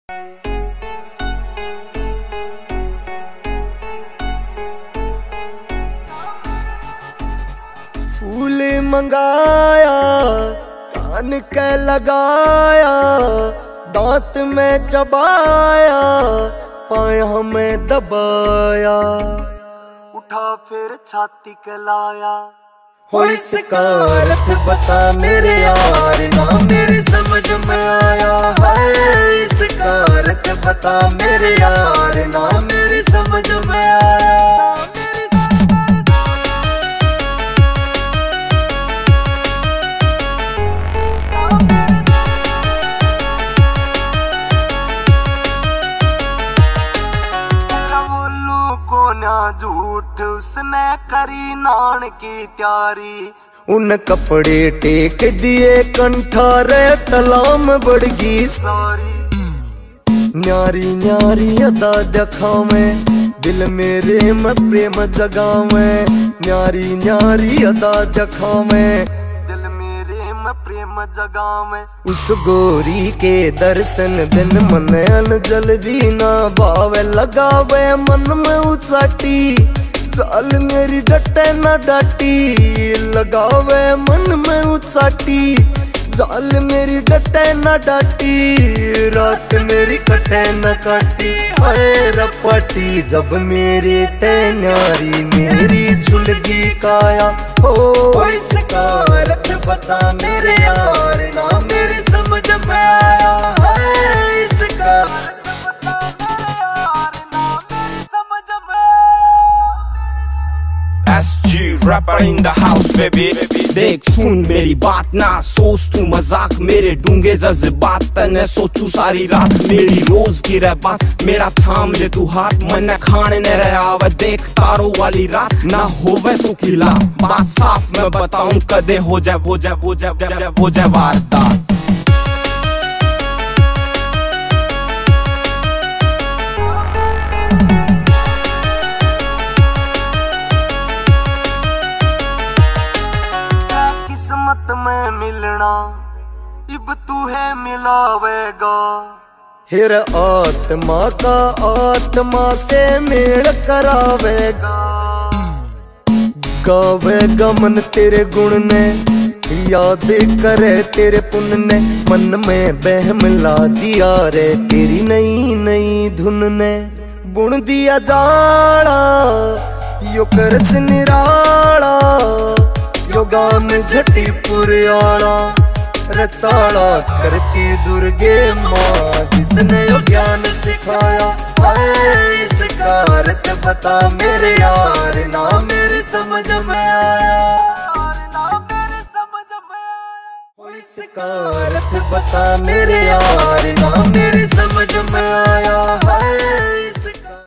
फूल मंगाया कान के लगाया, दांत में चबाया, पाए हमें दबाया, उठा फिर छाती के लाया। हो इसका अर्थ बता मेरे यार, ना मेरी समझ में आया है। इसका अर्थ बता मेरे यार, ना मेरी समझ में आया। झूठ उसने करी नान की त्यारी, उन कपड़े टेक दिए कंठारे, तलाम बढ़गी सारी। न्यारी न्यारी अदा दिखावे, दिल मेरे में प्रेम जगावे। न्यारी न्यारी अदा दिखावे, दिल मेरे में प्रेम जगावे। उस गोरी के दर्शन दिन मन अनजल भी ना भावे, लगावे मन में उचाटी, जाल मेरी डटे ना डाटी। लगावे मन में उचाटी, जाल मेरी डटे ना डाटी। रात मेरी कटे न काटी, हाय रपाटी। जब मेरी न्यारी मेरी झुलगी काया, हो इसका अर्थ बता मेरे यार, ना मेरी समझ में आया है। इसका SG rapper in the house baby। देख सुन मेरी बात, ना सोच तू मजाक, मेरे डूंगे जज्बात तने सोचू सारी रात। मेरी रोज की रह बात, मेरा थाम ले तू हाथ, मन खाने न रहा आवे देख तारों वाली रात। ना होवे तू खिलाफ, बात साफ मैं बताऊं, कदे हो जाए वारदात। में मिलना इब तू है मिलावेगा, हिर आत्मा का आत्मा से मेल करावेगा। गावेगा मन तेरे गुण ने, याद करे तेरे पुण्य ने। मन में बहम ला दिया रे तेरी नई नई धुन ने। बुन दिया जाड़ा यो करस निराला, योगा में झटी पुरियाला। रचाला करती दुर्गे माँ, जिसने यो ज्ञान सिखाया है। इसका अर्थ बता मेरे यार, ना मेरी समझ में आया। इसका अर्थ बता मेरे यार, ना मेरी समझ में आया है।